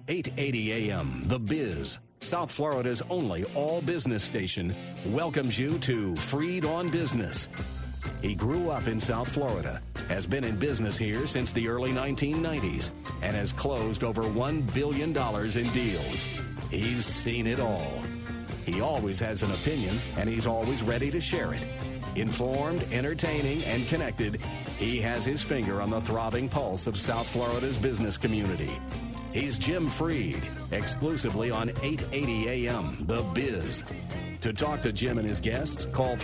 880 AM, The Biz, South Florida's only all-business station, welcomes you to Freed on Business. He grew up in South Florida, has been in business here since the early 1990s, and has closed over $1 billion in deals. He's seen it all. He always has an opinion, and he's always ready to share it. Informed, entertaining, and connected, he has his finger on the throbbing pulse of South Florida's business community. He's Jim Freed, exclusively on 880 AM, The Biz. To talk to Jim and his guests, call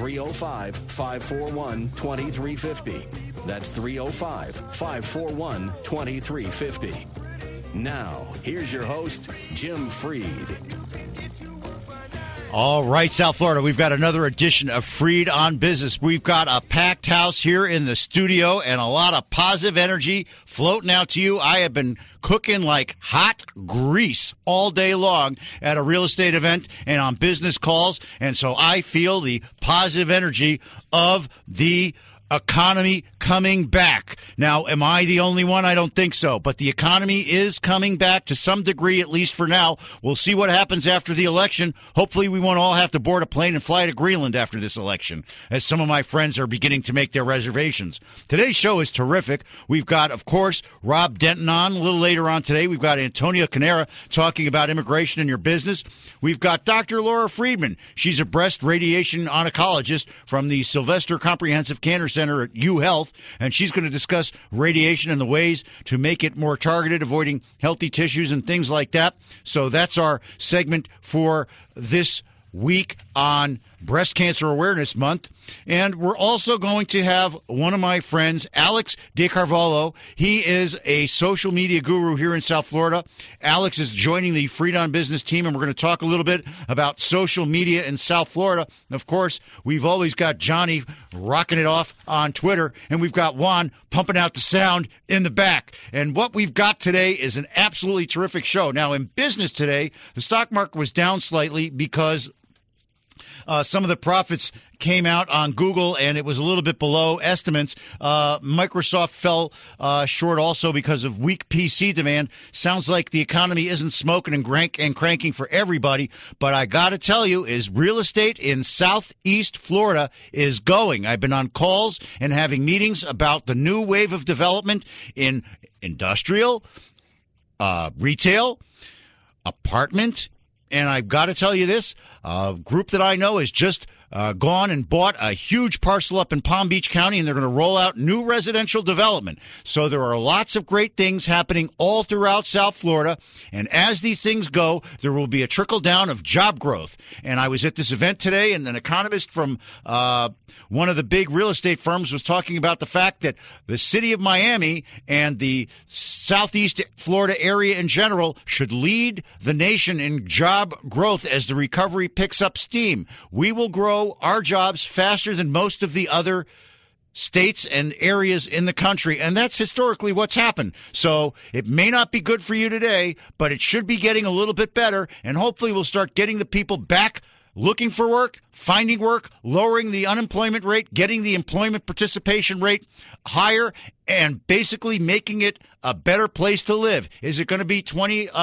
305-541-2350. That's 305-541-2350. Now, here's your host, Jim Freed. All right, South Florida, we've got another edition of Freed on Business. We've got a packed house here in the studio and a lot of positive energy floating out to you. I have been cooking like hot grease all day long at a real estate event and on business calls, and so I feel the positive energy of the economy coming back. Now, am I the only one? I don't think so. But the economy is coming back to some degree, at least for now. We'll see what happens after the election. Hopefully, we won't all have to board a plane and fly to Greenland after this election, as some of my friends are beginning to make their reservations. Today's show is terrific. We've got, of course, Rob Denton on. A little later on today, we've got Antonio Canera talking about immigration in your business. We've got Dr. Laura Friedman. She's a breast radiation oncologist from the Sylvester Comprehensive Cancer Center at UHealth, and she's going to discuss radiation and the ways to make it more targeted, avoiding healthy tissues and things like that. So that's our segment for this week on Breast Cancer Awareness Month. And we're also going to have one of my friends, Alex DeCarvalho. He is a social media guru here in South Florida. Alex is joining the Freed on Business team, and we're going to talk a little bit about social media in South Florida. Of course, we've always got Johnny rocking it off on Twitter, and we've got Juan pumping out the sound in the back. And what we've got today is an absolutely terrific show. Now, in business today, the stock market was down slightly because some of the profits came out on Google, and it was a little bit below estimates. Microsoft fell short also because of weak PC demand. Sounds like the economy isn't smoking and cranking for everybody, but I got to tell you, is real estate in Southeast Florida is going. I've been on calls and having meetings about the new wave of development in industrial, retail, apartment. And I've got to tell you this, a group that I know has just gone and bought a huge parcel up in Palm Beach County, and they're going to roll out new residential development. So there are lots of great things happening all throughout South Florida. And as these things go, there will be a trickle down of job growth. And I was at this event today, and an economist from one of the big real estate firms was talking about the fact that the city of Miami and the Southeast Florida area in general should lead the nation in job growth as the recovery picks up steam. We will grow our jobs faster than most of the other states and areas in the country, and that's historically what's happened. So it may not be good for you today, but it should be getting a little bit better, and hopefully we'll start getting the people back looking for work, finding work, lowering the unemployment rate, getting the employment participation rate higher, and basically making it a better place to live. Is it going to be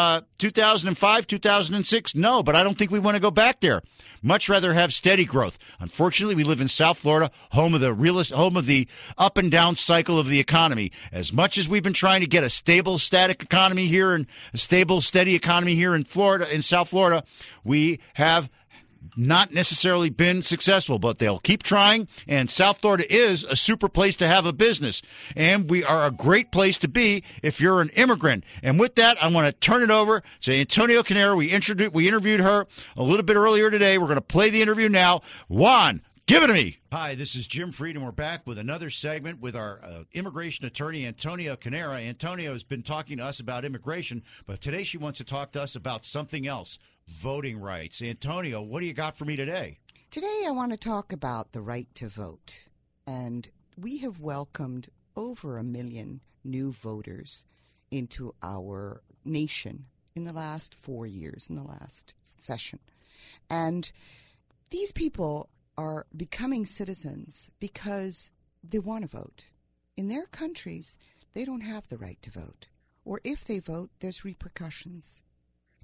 2005, 2006? No, but I don't think we want to go back there. Much rather have steady growth. Unfortunately, we live in South Florida, home of the up and down cycle of the economy. As much as we've been trying to get a stable, static economy here and a stable, steady economy here in Florida, in South Florida, we have not necessarily been successful, but they'll keep trying, and South Florida is a super place to have a business, and we are a great place to be if you're an immigrant. And with that, I want to turn it over to Antonio Canera. We interviewed her a little bit earlier today. We're going to play the interview now. Juan, give it to me. Hi, this is Jim Freed, and we're back with another segment with our immigration attorney, Antonio Canera. Antonio has been talking to us about immigration, but today she wants to talk to us about something else. Voting rights. Antonio, what do you got for me today? Today I want to talk about the right to vote. And we have welcomed over 1 million new voters into our nation in the last 4 years, in the last session. And these people are becoming citizens because they want to vote. In their countries, they don't have the right to vote. Or if they vote, there's repercussions.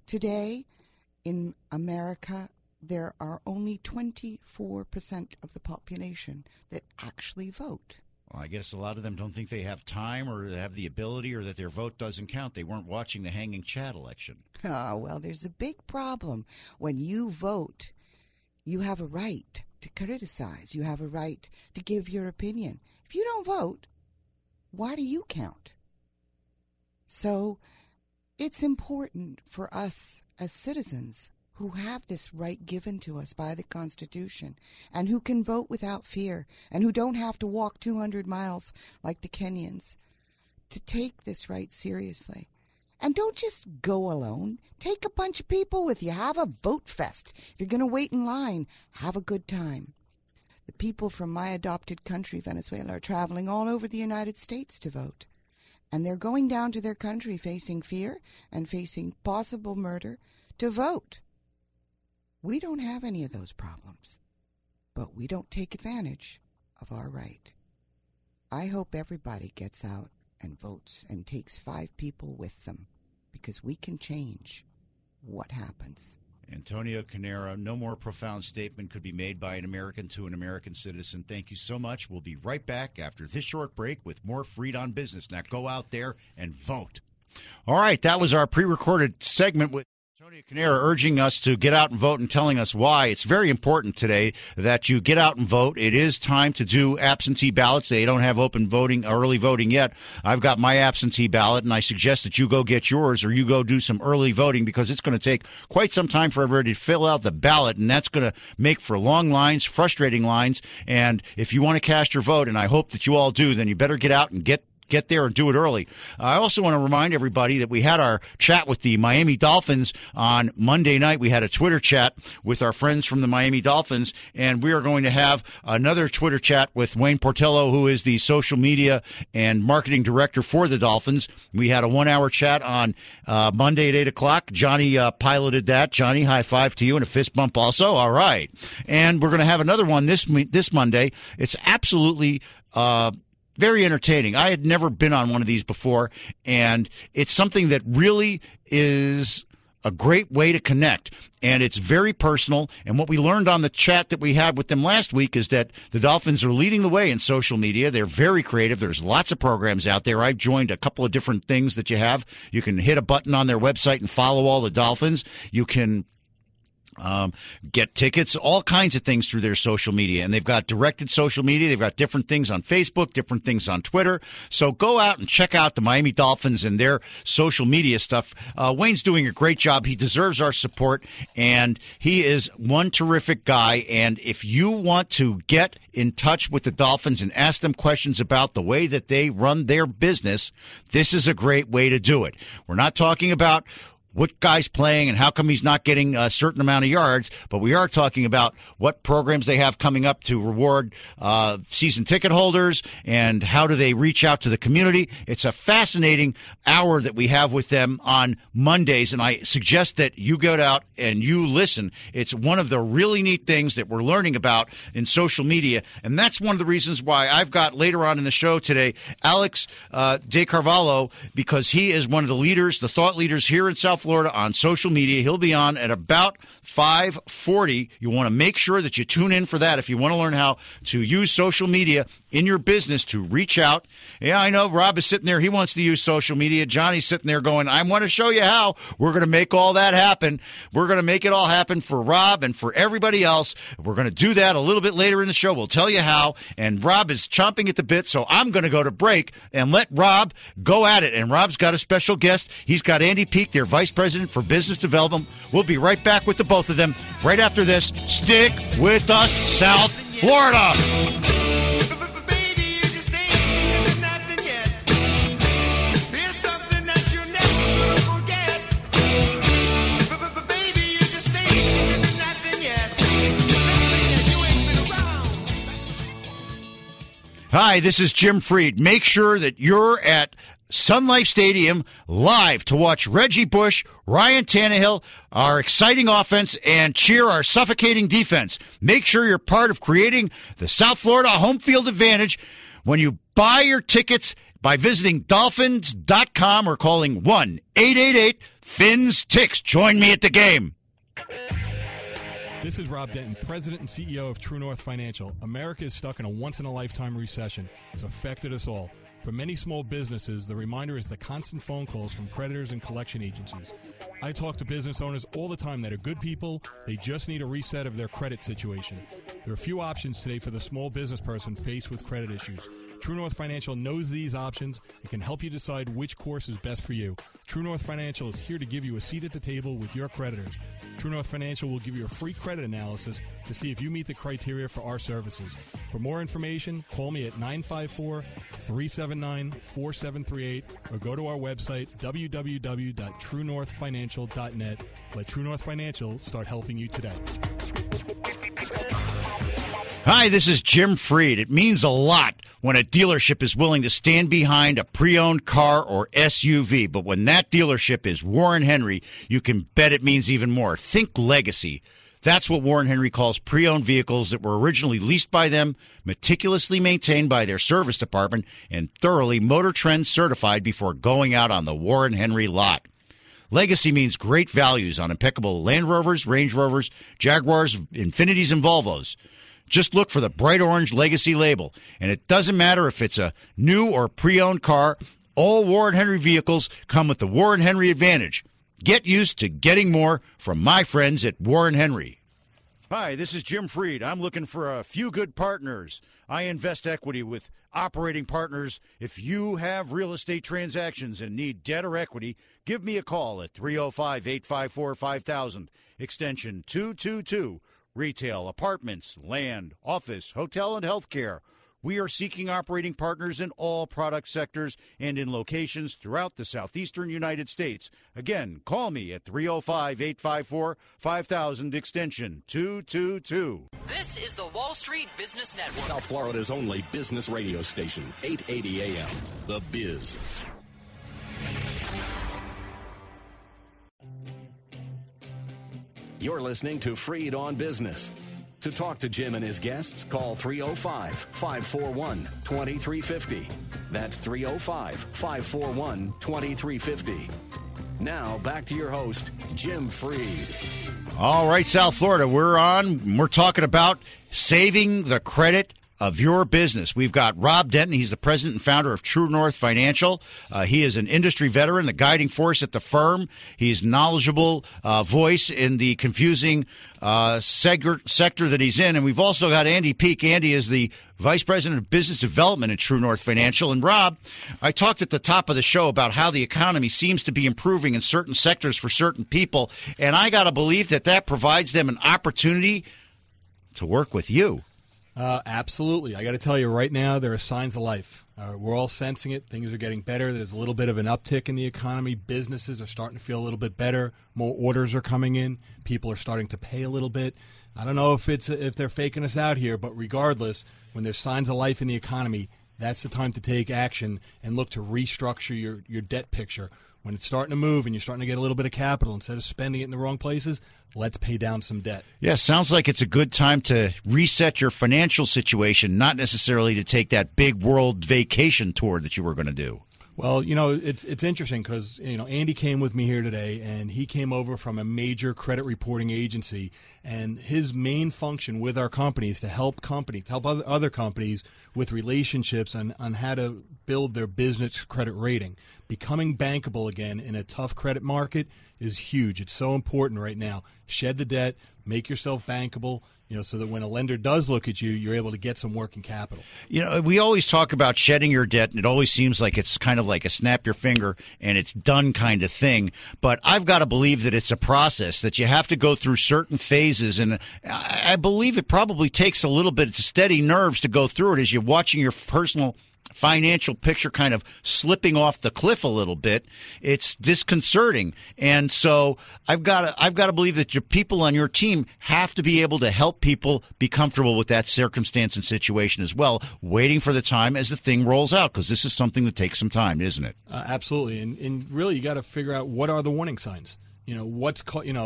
Today, in America, there are only 24% of the population that actually vote. Well, I guess a lot of them don't think they have time or they have the ability or that their vote doesn't count. They weren't watching the hanging Chad election. Well, there's a big problem. When you vote, you have a right to criticize. You have a right to give your opinion. If you don't vote, why do you count? So it's important for us as citizens who have this right given to us by the Constitution and who can vote without fear and who don't have to walk 200 miles like the Kenyans to take this right seriously. And don't just go alone. Take a bunch of people with you. Have a vote fest. If you're going to wait in line, have a good time. The people from my adopted country, Venezuela, are traveling all over the United States to vote. And they're going down to their country facing fear and facing possible murder to vote. We don't have any of those problems, but we don't take advantage of our right. I hope everybody gets out and votes and takes 5 people with them, because we can change what happens. Antonio Canera, no more profound statement could be made by an American to an American citizen. Thank you so much. We'll be right back after this short break with more Freed on Business. Now go out there and vote. All right, that was our pre-recorded segment with Antonio Canera urging us to get out and vote and telling us why. It's very important today that you get out and vote. It is time to do absentee ballots. They don't have open voting, early voting yet. I've got my absentee ballot, and I suggest that you go get yours or you go do some early voting, because it's going to take quite some time for everybody to fill out the ballot, and that's going to make for long lines, frustrating lines. And if you want to cast your vote, and I hope that you all do, then you better get out and get there and do it early. I also want to remind everybody that we had our chat with the Miami Dolphins on Monday night. We had a Twitter chat with our friends from the Miami Dolphins, and we are going to have another Twitter chat with Wayne Portillo, who is the social media and marketing director for the Dolphins. We had a 1-hour chat on Monday at 8 o'clock. Johnny piloted that. Johnny, high five to you and a fist bump also. All right. And we're going to have another one this Monday. It's absolutely very entertaining. I had never been on one of these before, and it's something that really is a great way to connect, and it's very personal. And what we learned on the chat that we had with them last week is that the Dolphins are leading the way in social media. They're very creative. There's lots of programs out there. I've joined a couple of different things that you have. You can hit a button on their website and follow all the Dolphins. You can get tickets, all kinds of things through their social media. And they've got directed social media. They've got different things on Facebook, different things on Twitter. So go out and check out the Miami Dolphins and their social media stuff. Wayne's doing a great job. He deserves our support, and he is one terrific guy. And if you want to get in touch with the Dolphins and ask them questions about the way that they run their business, this is a great way to do it. We're not talking about what guy's playing and how come he's not getting a certain amount of yards, but we are talking about what programs they have coming up to reward season ticket holders and how do they reach out to the community. It's a fascinating hour that we have with them on Mondays, and I suggest that you go out and you listen. It's one of the really neat things that we're learning about in social media, and that's one of the reasons why I've got later on in the show today Alex De Carvalho, because he is one of the leaders, the thought leaders here in South Florida on social media. He'll be on at about 5:40. You want to make sure that you tune in for that if you want to learn how to use social media in your business to reach out. Yeah, I know Rob is sitting there. He wants to use social media. Johnny's sitting there going, I want to show you how. We're going to make all that happen. We're going to make it all happen for Rob and for everybody else. We're going to do that a little bit later in the show. We'll tell you how. And Rob is chomping at the bit, so I'm going to go to break and let Rob go at it. And Rob's got a special guest. He's got Andy Peak, their Vice President for Business Development. We'll be right back with the both of them right after this. Stick with us, South Florida. Hi, this is Jim Freed. Make sure that you're at Sun Life Stadium live to watch Reggie Bush, Ryan Tannehill, our exciting offense, and cheer our suffocating defense. Make sure you're part of creating the South Florida home field advantage when you buy your tickets by visiting Dolphins.com or calling 1-888 Fins Ticks. Join me at the game. This is Rob Denton, President and CEO of True North Financial. America is stuck in a once-in-a-lifetime recession. It's affected us all. For many small businesses, the reminder is the constant phone calls from creditors and collection agencies. I talk to business owners all the time that are good people. They just need a reset of their credit situation. There are a few options today for the small business person faced with credit issues. True North Financial knows these options and can help you decide which course is best for you. True North Financial is here to give you a seat at the table with your creditors. True North Financial will give you a free credit analysis to see if you meet the criteria for our services. For more information, call me at 954-379-4738 or go to our website, www.truenorthfinancial.net. Let True North Financial start helping you today. Hi, this is Jim Freed. It means a lot when a dealership is willing to stand behind a pre-owned car or SUV. But when that dealership is Warren Henry, you can bet it means even more. Think legacy. That's what Warren Henry calls pre-owned vehicles that were originally leased by them, meticulously maintained by their service department, and thoroughly Motor Trend certified before going out on the Warren Henry lot. Legacy means great values on impeccable Land Rovers, Range Rovers, Jaguars, Infinitis, and Volvos. Just look for the bright orange Legacy label. And it doesn't matter if it's a new or pre-owned car, all Warren Henry vehicles come with the Warren Henry Advantage. Get used to getting more from my friends at Warren Henry. Hi, this is Jim Freed. I'm looking for a few good partners. I invest equity with operating partners. If you have real estate transactions and need debt or equity, give me a call at 305-854-5000, extension 222. Retail, apartments, land, office, hotel, and healthcare. We are seeking operating partners in all product sectors and in locations throughout the southeastern United States. Again, call me at 305-854-5000, extension 222. This is the Wall Street Business Network. South Florida's only business radio station, 880 AM, The Biz. You're listening to Freed on Business. To talk to Jim and his guests, call 305-541-2350. That's 305-541-2350. Now, back to your host, Jim Freed. All right, South Florida, we're on. We're talking about saving the credit of your business. We've got Rob Denton. He's the president and founder of True North Financial. He is an industry veteran, the guiding force at the firm. He's a knowledgeable voice in the confusing sector that he's in. And we've also got Andy Peak. Andy is the vice president of business development at True North Financial. And Rob, I talked at the top of the show about how the economy seems to be improving in certain sectors for certain people. And I got to believe that provides them an opportunity to work with you. Absolutely. I got to tell you right now, there are signs of life. We're all sensing it. Things are getting better. There's a little bit of an uptick in the economy. Businesses are starting to feel a little bit better. More orders are coming in. People are starting to pay a little bit. I don't know if they're faking us out here, but regardless, when there's signs of life in the economy, that's the time to take action and look to restructure your debt picture. When it's starting to move and you're starting to get a little bit of capital, instead of spending it in the wrong places, let's pay down some debt. Yeah, sounds like it's a good time to reset your financial situation, not necessarily to take that big world vacation tour that you were going to do. Well, it's interesting because, Andy came with me here today, and he came over from a major credit reporting agency, and his main function with our company is to help other companies with relationships on how to build their business credit rating. Becoming bankable again in a tough credit market is huge. It's so important right now. Shed the debt, make yourself bankable, so that when a lender does look at you, you're able to get some working capital. We always talk about shedding your debt, and it always seems like it's kind of like a snap your finger and it's done kind of thing. But I've got to believe that it's a process, that you have to go through certain phases. And I believe it probably takes a little bit of steady nerves to go through it as you're watching your personal financial picture kind of slipping off the cliff a little bit. It's disconcerting. And so I've got to believe that your people on your team have to be able to help people be comfortable with that circumstance and situation as well, waiting for the time as the thing rolls out, because this is something that takes some time, isn't it? Absolutely. And really, you got to figure out what are the warning signs. What's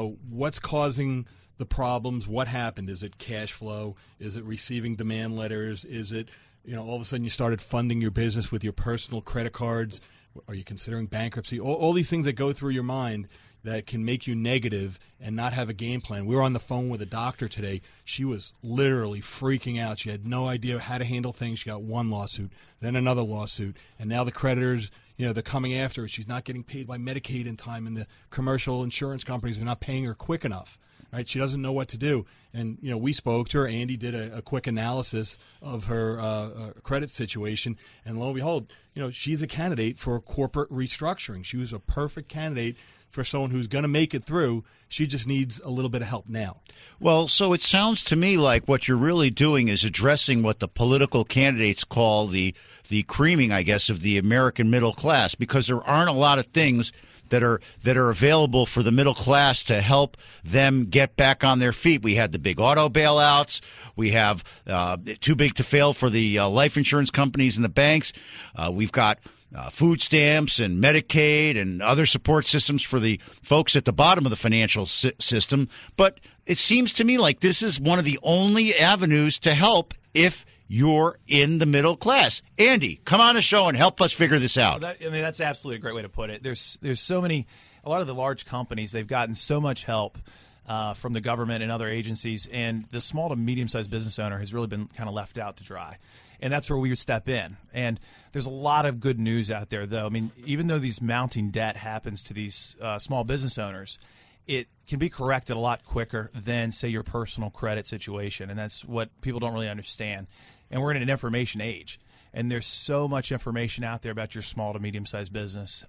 causing the problems? What happened? Is it cash flow? Is it receiving demand letters? Is it all of a sudden you started funding your business with your personal credit cards? Are you considering bankruptcy? All these things that go through your mind, that can make you negative and not have a game plan. We were on the phone with a doctor today. She was literally freaking out. She had no idea how to handle things. She got one lawsuit, then another lawsuit, and now the creditors, they're coming after her. She's not getting paid by Medicaid in time, and the commercial insurance companies are not paying her quick enough. Right? She doesn't know what to do. And, we spoke to her. Andy did a quick analysis of her credit situation. And lo and behold, she's a candidate for corporate restructuring. She was a perfect candidate for someone who's going to make it through. She just needs a little bit of help now. Well, so it sounds to me like what you're really doing is addressing what the political candidates call the creaming, I guess, of the American middle class, because there aren't a lot of things that are available for the middle class to help them get back on their feet. We had the big auto bailouts. We have too big to fail for the life insurance companies and the banks. We've got food stamps and Medicaid and other support systems for the folks at the bottom of the financial system. But it seems to me like this is one of the only avenues to help if you're in the middle class. Andy, come on the show and help us figure this out. Well, that's absolutely a great way to put it. There's so many, a lot of the large companies, they've gotten so much help from the government and other agencies, and the small to medium-sized business owner has really been kind of left out to dry. And that's where we would step in. And there's a lot of good news out there, though. I mean, even though these mounting debt happens to these small business owners, it can be corrected a lot quicker than, say, your personal credit situation. And that's what people don't really understand. And we're in an information age, and there's so much information out there about your small to medium-sized business.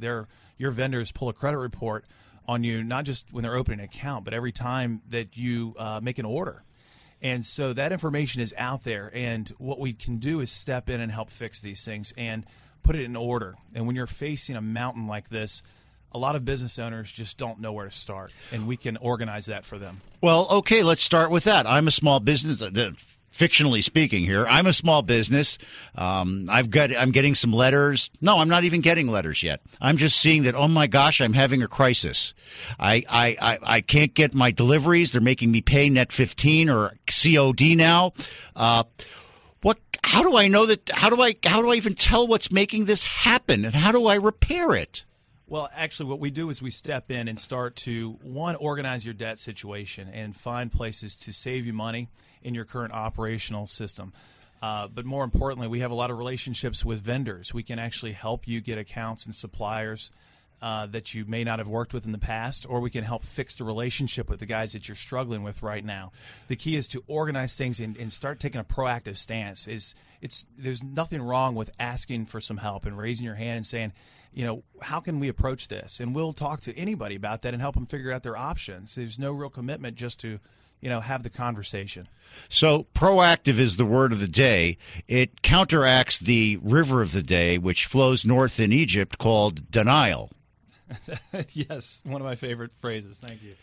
Your vendors pull a credit report on you, not just when they're opening an account, but every time that you make an order. And so that information is out there, and what we can do is step in and help fix these things and put it in order. And when you're facing a mountain like this, a lot of business owners just don't know where to start, and we can organize that for them. Well, okay, let's start with that. I'm a small business. Fictionally speaking here, I'm a small business. I'm getting some letters. No, I'm not even getting letters yet. I'm just seeing that, oh my gosh, I'm having a crisis. I can't get my deliveries. They're making me pay net 15 or COD now. How do I know that? How do I even tell what's making this happen, and how do I repair it? Well, actually, what we do is we step in and start to, one, organize your debt situation and find places to save you money in your current operational system. But more importantly, we have a lot of relationships with vendors. We can actually help you get accounts and suppliers that you may not have worked with in the past, or we can help fix the relationship with the guys that you're struggling with right now. The key is to organize things and start taking a proactive stance. There's nothing wrong with asking for some help and raising your hand and saying, how can we approach this? And we'll talk to anybody about that and help them figure out their options. There's no real commitment just to, have the conversation. So proactive is the word of the day. It counteracts the river of the day, which flows north in Egypt, called denial. Yes, one of my favorite phrases. Thank you.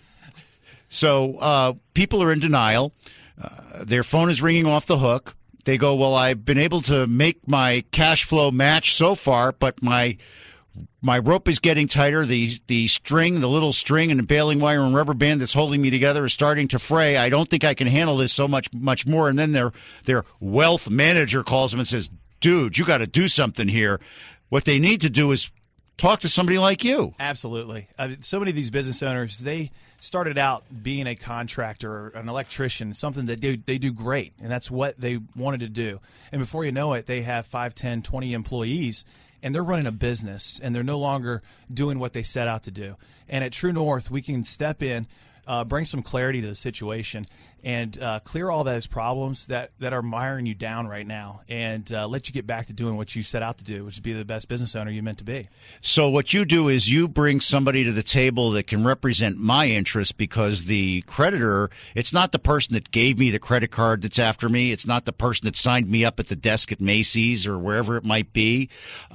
So people are in denial. Their phone is ringing off the hook. They go, well, I've been able to make my cash flow match so far, but my rope is getting tighter. The little string and the baling wire and rubber band that's holding me together is starting to fray. I don't think I can handle this so much more. And then their wealth manager calls them and says, dude, you got to do something here. What they need to do is talk to somebody like you. Absolutely. So many of these business owners, they started out being a contractor or an electrician, something that they do great, and that's what they wanted to do. And before you know it, they have 5, 10, 20 employees, and they're running a business, and they're no longer doing what they set out to do. And at True North, we can step in, bring some clarity to the situation, and clear all those problems that are miring you down right now, and let you get back to doing what you set out to do, which is be the best business owner you're meant to be. So what you do is you bring somebody to the table that can represent my interest, because the creditor, it's not the person that gave me the credit card that's after me. It's not the person that signed me up at the desk at Macy's or wherever it might be.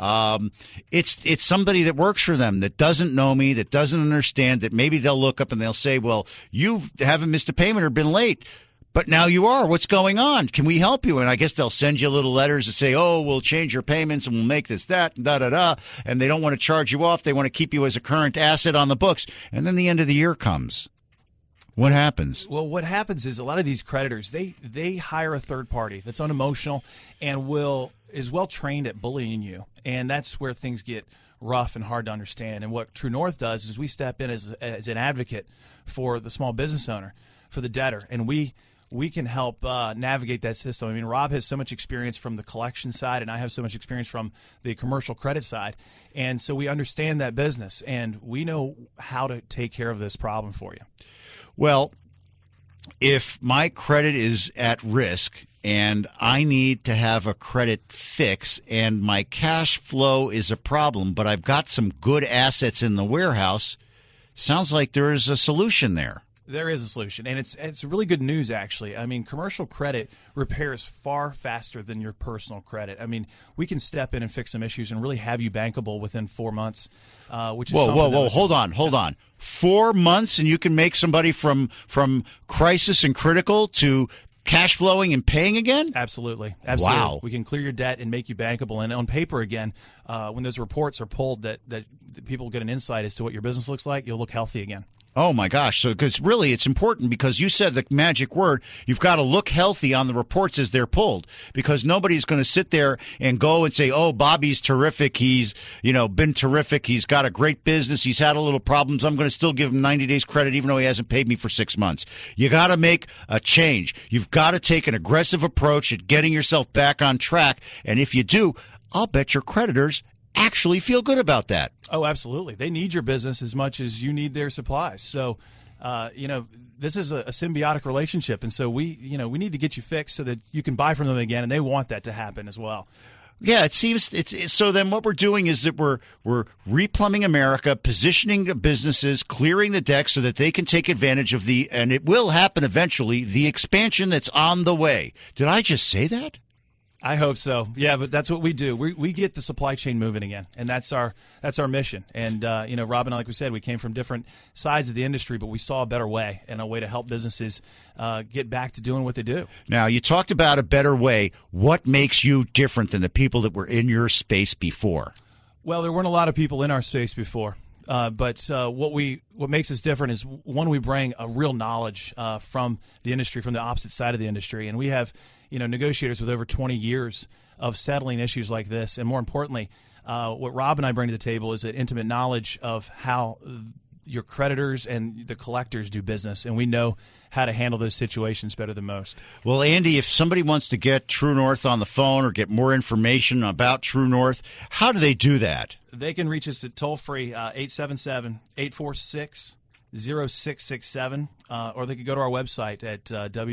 It's somebody that works for them, that doesn't know me, that doesn't understand, that maybe they'll look up and they'll say, well, you haven't missed a payment or been late. But now you are. What's going on? Can we help you? And I guess they'll send you little letters that say, oh, we'll change your payments and we'll make this, that, and da-da-da. And they don't want to charge you off. They want to keep you as a current asset on the books. And then the end of the year comes. What happens? Well, what happens is a lot of these creditors, they hire a third party that's unemotional and is well trained at bullying you. And that's where things get rough and hard to understand. And what True North does is we step in as an advocate for the small business owner, for the debtor, and we can help navigate that system. I mean, Rob has so much experience from the collection side, and I have so much experience from the commercial credit side. And so we understand that business, and we know how to take care of this problem for you. Well, if my credit is at risk and I need to have a credit fix and my cash flow is a problem, but I've got some good assets in the warehouse, sounds like there is a solution there. There is a solution, and it's really good news, actually. I mean, commercial credit repairs far faster than your personal credit. I mean, we can step in and fix some issues and really have you bankable within 4 months, which is Whoa, hold on. 4 months, and you can make somebody from crisis and critical to cash flowing and paying again? Absolutely. Wow. We can clear your debt and make you bankable. And on paper, again, when those reports are pulled that people get an insight as to what your business looks like, you'll look healthy again. Oh, my gosh. So, because really it's important because you said the magic word. You've got to look healthy on the reports as they're pulled because nobody's going to sit there and go and say, oh, Bobby's terrific. He's, been terrific. He's got a great business. He's had a little problems. I'm going to still give him 90 days credit even though he hasn't paid me for 6 months. You got to make a change. You've got to take an aggressive approach at getting yourself back on track. And if you do, I'll bet your creditors actually feel good about that. Oh, absolutely. They need your business as much as you need their supplies. So, this is a symbiotic relationship. And so we need to get you fixed so that you can buy from them again. And they want that to happen as well. Yeah, it seems so. Then what we're doing is that we're replumbing America, positioning the businesses, clearing the deck so that they can take advantage of and it will happen eventually, the expansion that's on the way. Did I just say that? I hope so. Yeah, but that's what we do. We get the supply chain moving again, and that's our mission. And Rob and I, like we said, we came from different sides of the industry, but we saw a better way and a way to help businesses get back to doing what they do. Now, you talked about a better way. What makes you different than the people that were in your space before? Well, there weren't a lot of people in our space before. But what makes us different is, one, we bring a real knowledge from the industry, from the opposite side of the industry, and we have negotiators with over 20 years of settling issues like this. And more importantly, what Rob and I bring to the table is an intimate knowledge of how your creditors and the collectors do business, and we know how to handle those situations better than most. Well, Andy, if somebody wants to get True North on the phone or get more information about True North, how do they do that? They can reach us at toll-free 877-846-0667, or they could go to our website at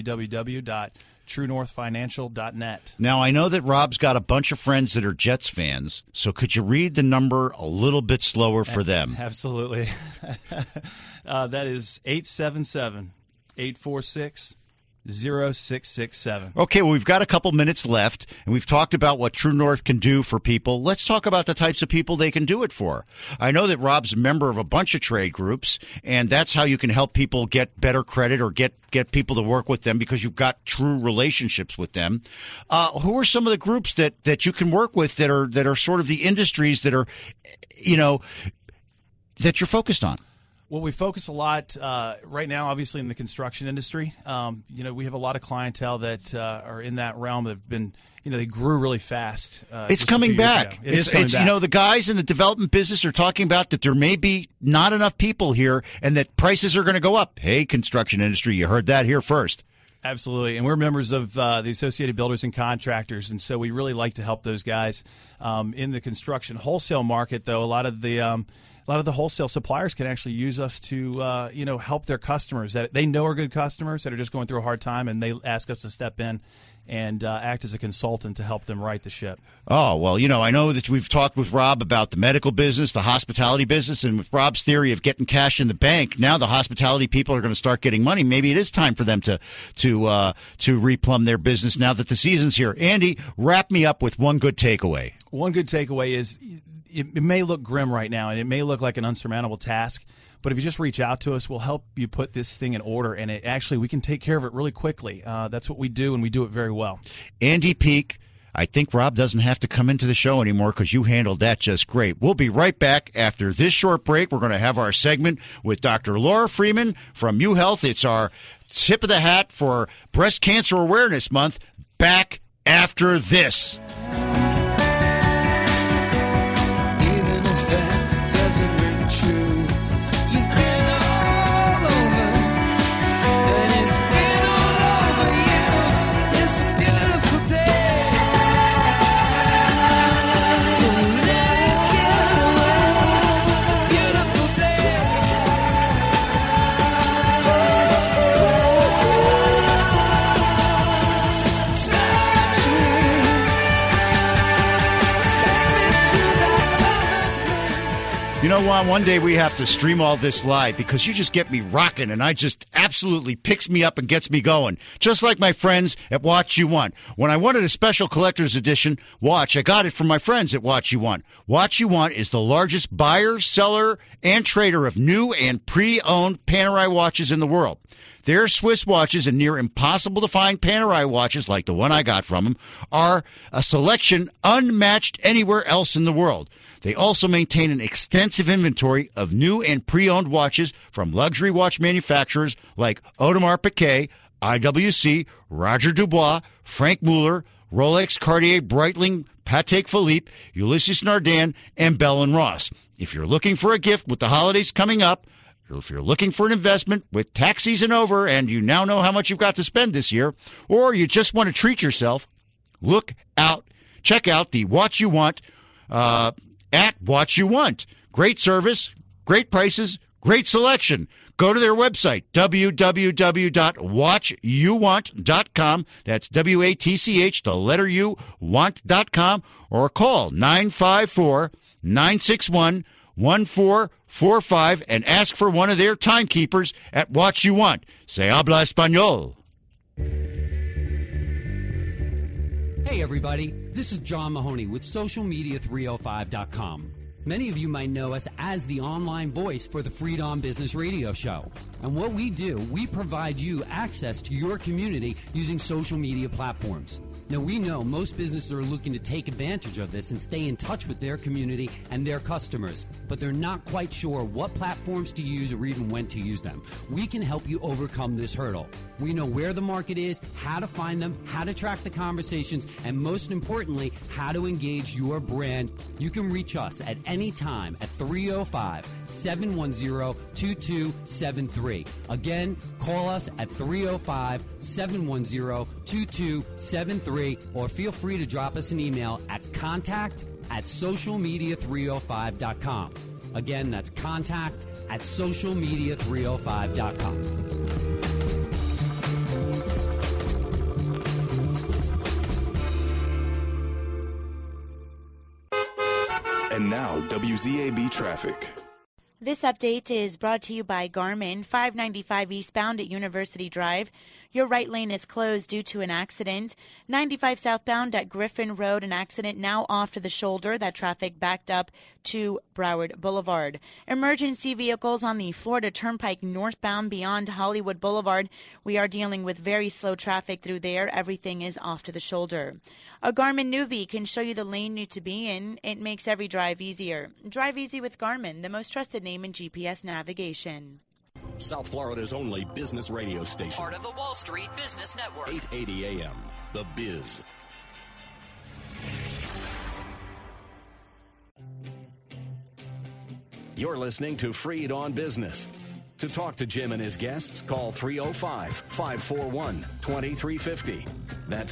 www.truenorthfinancial.net. Now, I know that Rob's got a bunch of friends that are Jets fans, so could you read the number a little bit slower for them? Absolutely. That is 877-846-0667. Okay, well, we've got a couple minutes left, and we've talked about what True North can do for people. Let's talk about the types of people they can do it for. I know that Rob's a member of a bunch of trade groups, and that's how you can help people get better credit or get people to work with them because you've got true relationships with them. Who are some of the groups that you can work with that are sort of the industries that are, that you're focused on? Well, we focus a lot right now, obviously, in the construction industry. We have a lot of clientele that are in that realm that have been, they grew really fast. It's coming back. It is coming back. The guys in the development business are talking about that there may be not enough people here and that prices are going to go up. Hey, construction industry, you heard that here first. Absolutely, and we're members of the Associated Builders and Contractors, and so we really like to help those guys in the construction wholesale market. Though a lot of the wholesale suppliers can actually use us to help their customers that they know are good customers that are just going through a hard time, and they ask us to step in and act as a consultant to help them right the ship. Oh, well, I know that we've talked with Rob about the medical business, the hospitality business, and with Rob's theory of getting cash in the bank, now the hospitality people are going to start getting money. Maybe it is time for them to replumb their business now that the season's here. Andy, wrap me up with one good takeaway. One good takeaway is it may look grim right now, and it may look like an unsurmountable task, but if you just reach out to us, we'll help you put this thing in order, and we can take care of it really quickly. That's what we do, and we do it very well. Andy Peak, I think Rob doesn't have to come into the show anymore because you handled that just great. We'll be right back after this short break. We're going to have our segment with Dr. Laura Freeman from UHealth. It's our tip of the hat for Breast Cancer Awareness Month. Back after this. Even if there know, Juan, one day we have to stream all this live because you just get me rocking, and I just absolutely picks me up and gets me going. Just like my friends at Watch You Want. When I wanted a special collector's edition watch, I got it from my friends at Watch You Want. Watch You Want is the largest buyer, seller, and trader of new and pre-owned Panerai watches in the world. Their Swiss watches and near impossible to find Panerai watches, like the one I got from them, are a selection unmatched anywhere else in the world. They also maintain an extensive inventory of new and pre-owned watches from luxury watch manufacturers like Audemars Piguet, IWC, Roger Dubois, Frank Mueller, Rolex, Cartier, Breitling, Patek Philippe, Ulysses Nardin, and Bell & Ross. If you're looking for a gift with the holidays coming up, if you're looking for an investment with tax season over and you now know how much you've got to spend this year, or you just want to treat yourself, check out the Watch You Want at Watch You Want. Great service, great prices, great selection. Go to their website, www.watchyouwant.com. That's WATCH, the letter U, want.com, or call 954-961-1445 and ask for one of their timekeepers at Watch You Want. Se habla español. Hey everybody, this is John Mahoney with SocialMedia305.com. Many of you might know us as the online voice for the Freed On Business Radio Show. And what we do, we provide you access to your community using social media platforms. Now, we know most businesses are looking to take advantage of this and stay in touch with their community and their customers, but they're not quite sure what platforms to use or even when to use them. We can help you overcome this hurdle. We know where the market is, how to find them, how to track the conversations, and most importantly, how to engage your brand. You can reach us at any time at 305-710-2273. Again, call us at 305-710-2273, or feel free to drop us an email at contact@socialmedia305.com. Again, that's contact@socialmedia305.com. And now, WZAB traffic. This update is brought to you by Garmin. 595 eastbound at University Drive. Your right lane is closed due to an accident. 95 southbound at Griffin Road, an accident now off to the shoulder. That traffic backed up to Broward Boulevard. Emergency vehicles on the Florida Turnpike northbound beyond Hollywood Boulevard. We are dealing with very slow traffic through there. Everything is off to the shoulder. A Garmin Nuvi can show you the lane you need to be in. It makes every drive easier. Drive easy with Garmin, the most trusted name in GPS navigation. South Florida's only business radio station. Part of the Wall Street Business Network. 880 AM, The Biz. You're listening to Freed on Business. To talk to Jim and his guests, call 305-541-2350. That's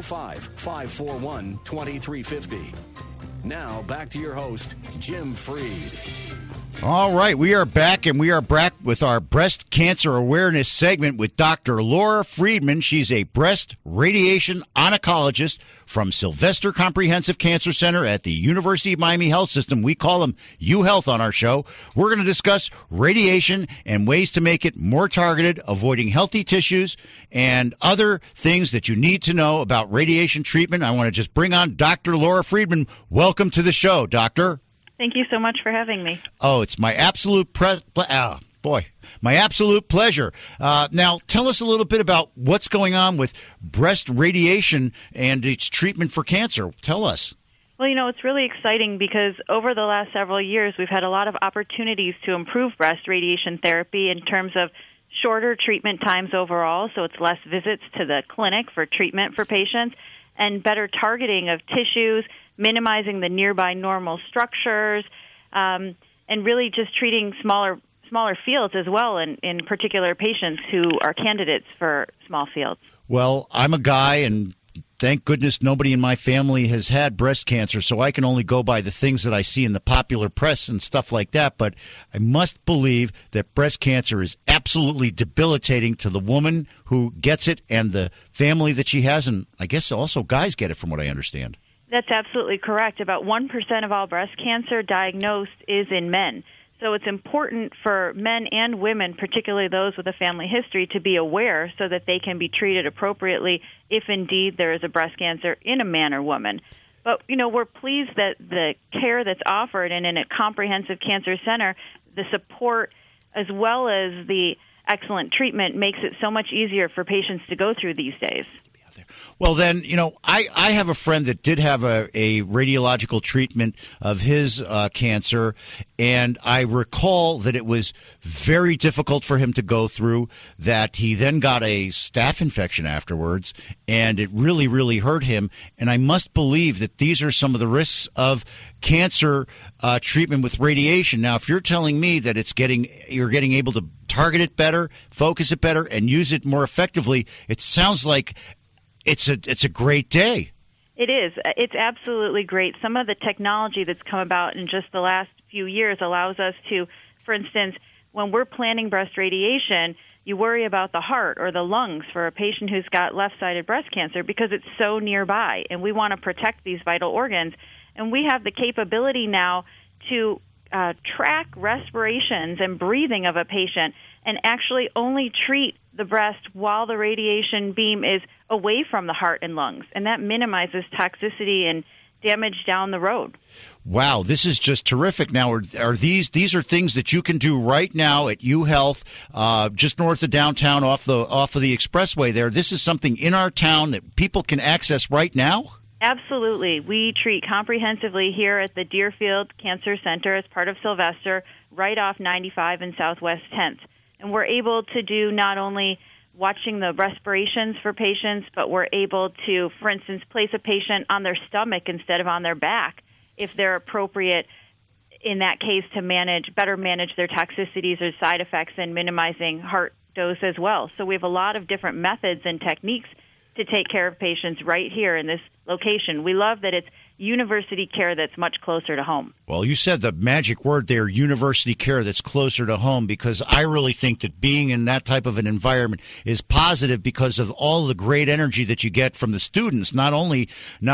305-541-2350. Now, back to your host, Jim Freed. All right, we are back, and we are back with our breast cancer awareness segment with Dr. Laura Friedman. She's a breast radiation oncologist from Sylvester Comprehensive Cancer Center at the University of Miami Health System. We call them UHealth on our show. We're going to discuss radiation and ways to make it more targeted, avoiding healthy tissues, and other things that you need to know about radiation treatment. I want to just bring on Dr. Laura Friedman. Welcome to the show, Doctor. Thank you so much for having me. Oh, it's my absolute my absolute pleasure. Now, tell us a little bit about what's going on with breast radiation and its treatment for cancer. Tell us. Well, it's really exciting because over the last several years, we've had a lot of opportunities to improve breast radiation therapy in terms of shorter treatment times overall, so it's less visits to the clinic for treatment for patients, and better targeting of tissues, minimizing the nearby normal structures, and really just treating smaller fields as well in particular patients who are candidates for small fields. Well, I'm a guy, and thank goodness nobody in my family has had breast cancer, so I can only go by the things that I see in the popular press and stuff like that. But I must believe that breast cancer is absolutely debilitating to the woman who gets it and the family that she has, and I guess also guys get it from what I understand. That's absolutely correct. About 1% of all breast cancer diagnosed is in men. So it's important for men and women, particularly those with a family history, to be aware so that they can be treated appropriately if indeed there is a breast cancer in a man or woman. But, we're pleased that the care that's offered and in a comprehensive cancer center, the support as well as the excellent treatment makes it so much easier for patients to go through these days. Well, then, I have a friend that did have a radiological treatment of his cancer, and I recall that it was very difficult for him to go through, that he then got a staph infection afterwards, and it really, really hurt him. And I must believe that these are some of the risks of cancer treatment with radiation. Now, if you're telling me that you're getting able to target it better, focus it better, and use it more effectively, it sounds like it's a great day. It is. It's absolutely great. Some of the technology that's come about in just the last few years allows us to, for instance, when we're planning breast radiation, you worry about the heart or the lungs for a patient who's got left-sided breast cancer because it's so nearby, and we want to protect these vital organs. And we have the capability now to track respirations and breathing of a patient and actually only treat the breast while the radiation beam is away from the heart and lungs. And that minimizes toxicity and damage down the road. Wow, this is just terrific. Now, are these are things that you can do right now at UHealth, just north of downtown, off of the expressway there? This is something in our town that people can access right now? Absolutely. We treat comprehensively here at the Deerfield Cancer Center as part of Sylvester, right off 95 and Southwest 10th. And we're able to do not only watching the respirations for patients, but we're able to, for instance, place a patient on their stomach instead of on their back if they're appropriate in that case to better manage their toxicities or side effects and minimizing heart dose as well. So we have a lot of different methods and techniques to take care of patients right here in this location. We love that it's university care that's much closer to home. Well, you said the magic word there, university care that's closer to home, because I really think that being in that type of an environment is positive because of all the great energy that you get from the students, not only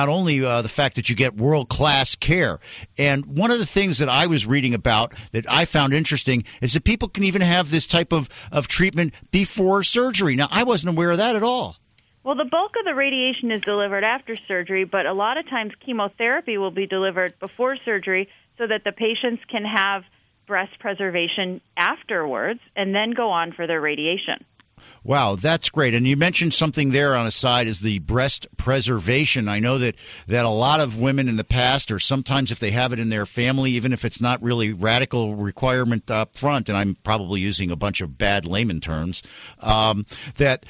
the fact that you get world-class care. And one of the things that I was reading about that I found interesting is that people can even have this type of treatment before surgery. Now, I wasn't aware of that at all. Well, the bulk of the radiation is delivered after surgery, but a lot of times chemotherapy will be delivered before surgery so that the patients can have breast preservation afterwards and then go on for their radiation. Wow, that's great. And you mentioned something there on the side is the breast preservation. I know that a lot of women in the past, or sometimes if they have it in their family, even if it's not really radical requirement up front, and I'm probably using a bunch of bad layman terms, that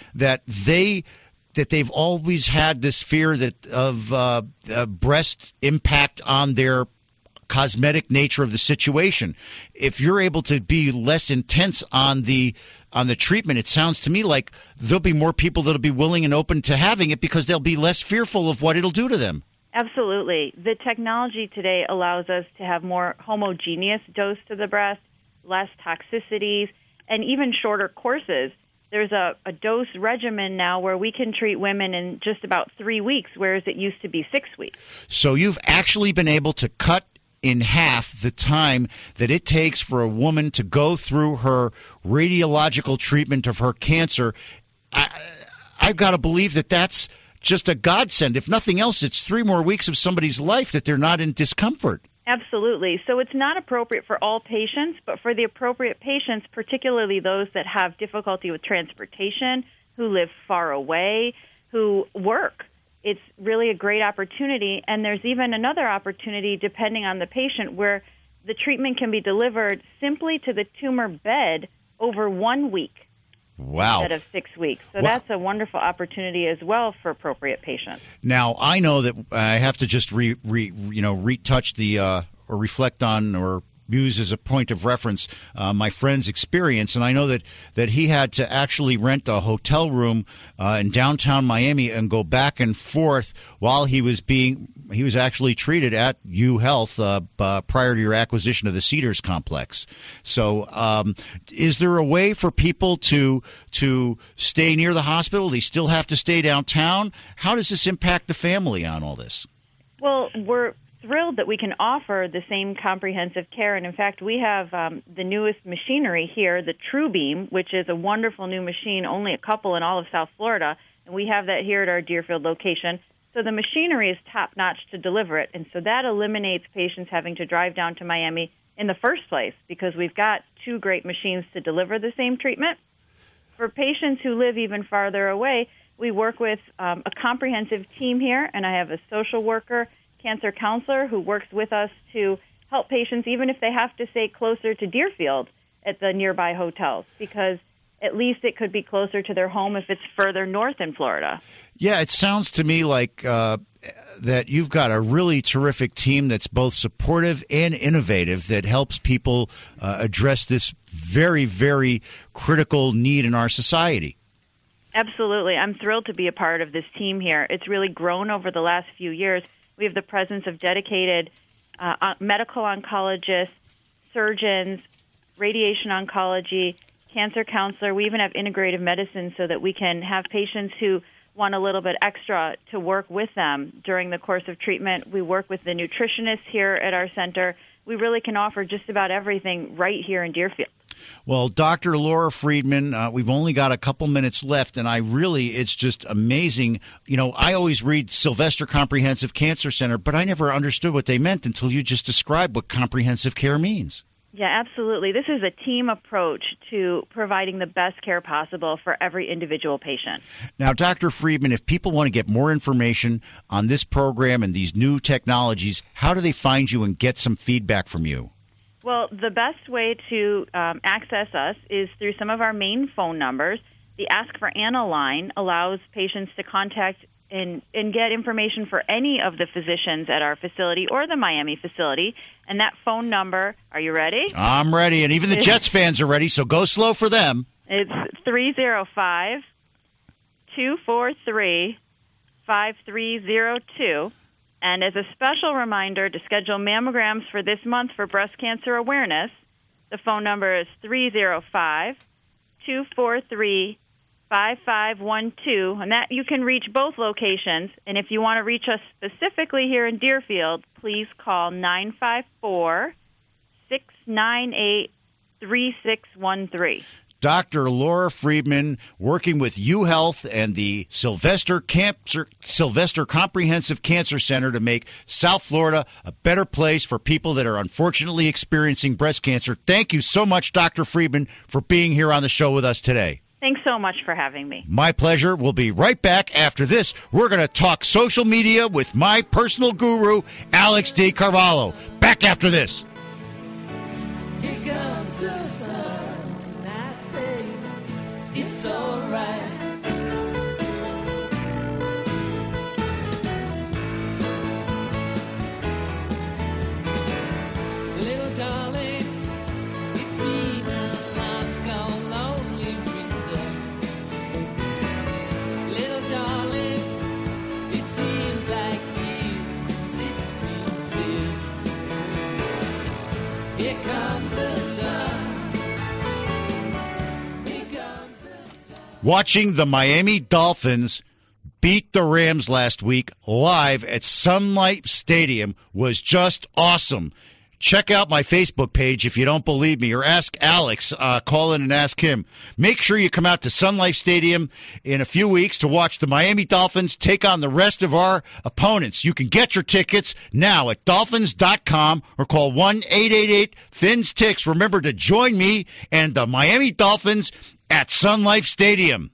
they've always had this fear of breast impact on their cosmetic nature of the situation. If you're able to be less intense on the treatment, it sounds to me like there'll be more people that'll be willing and open to having it because they'll be less fearful of what it'll do to them. Absolutely. The technology today allows us to have more homogeneous dose to the breast, less toxicities, and even shorter courses. There's a dose regimen now where we can treat women in just about 3 weeks, whereas it used to be 6 weeks. So you've actually been able to cut in half the time that it takes for a woman to go through her radiological treatment of her cancer. I've got to believe that that's just a godsend. If nothing else, it's 3 more weeks of somebody's life that they're not in discomfort. Absolutely. So it's not appropriate for all patients, but for the appropriate patients, particularly those that have difficulty with transportation, who live far away, who work, it's really a great opportunity. And there's even another opportunity, depending on the patient, where the treatment can be delivered simply to the tumor bed over 1 week. Wow. Instead of 6 weeks. So that's a wonderful opportunity as well for appropriate patients. Now, I know that I have to just retouch the or reflect on or use as a point of reference my friend's experience, and I know that he had to actually rent a hotel room in downtown Miami and go back and forth while he was actually treated at UHealth prior to your acquisition of the Cedars complex. So is there a way for people to stay near the hospital? They still have to stay downtown? How does this impact the family on all this? Well, we're thrilled that we can offer the same comprehensive care. And in fact, we have the newest machinery here, the TrueBeam, which is a wonderful new machine, only a couple in all of South Florida. And we have that here at our Deerfield location. So the machinery is top-notch to deliver it. And so that eliminates patients having to drive down to Miami in the first place, because we've got two great machines to deliver the same treatment. For patients who live even farther away, we work with a comprehensive team here, and I have a social worker, cancer counselor who works with us to help patients even if they have to stay closer to Deerfield at the nearby hotels, because at least it could be closer to their home if it's further north in Florida. Yeah, it sounds to me like that you've got a really terrific team that's both supportive and innovative that helps people address this very, very critical need in our society. Absolutely. I'm thrilled to be a part of this team here. It's really grown over the last few years. We have the presence of dedicated medical oncologists, surgeons, radiation oncology, cancer counselor. We even have integrative medicine so that we can have patients who want a little bit extra to work with them during the course of treatment. We work with the nutritionists here at our center. We really can offer just about everything right here in Deerfield. Well, Dr. Laura Friedman, we've only got a couple minutes left, and it's just amazing. You know, I always read Sylvester Comprehensive Cancer Center, but I never understood what they meant until you just described what comprehensive care means. Yeah, absolutely. This is a team approach to providing the best care possible for every individual patient. Now, Dr. Friedman, if people want to get more information on this program and these new technologies, how do they find you and get some feedback from you? Well, the best way to access us is through some of our main phone numbers. The Ask for Anna line allows patients to contact and get information for any of the physicians at our facility or the Miami facility. And that phone number, are you ready? I'm ready, and even the Jets fans are ready, so go slow for them. It's 305-243-5302. And as a special reminder to schedule mammograms for this month for breast cancer awareness, the phone number is 305-243-5302. 5512, and that you can reach both locations. And if you want to reach us specifically here in Deerfield, please call 954-698-3613. Dr. Laura Friedman, working with UHealth and the Sylvester Comprehensive Cancer Center to make South Florida a better place for people that are unfortunately experiencing breast cancer. Thank you so much, Dr. Friedman, for being here on the show with us today. Thanks so much for having me. My pleasure. We'll be right back after this. We're going to talk social media with my personal guru, Alex D. Carvalho. Back after this. Here comes the sun, I say it's all right. Little darling, it's been a long, cold, lonely winter. Little darling, it seems like years since it's been clear. Here comes the sun. Here comes the sun. Watching the Miami Dolphins beat the Rams last week live at Sun Life Stadium was just awesome. Check out my Facebook page if you don't believe me, or ask Alex. Call in and ask him. Make sure you come out to Sun Life Stadium in a few weeks to watch the Miami Dolphins take on the rest of our opponents. You can get your tickets now at Dolphins.com or call 1-888-FINS-TICKS. Remember to join me and the Miami Dolphins at Sun Life Stadium.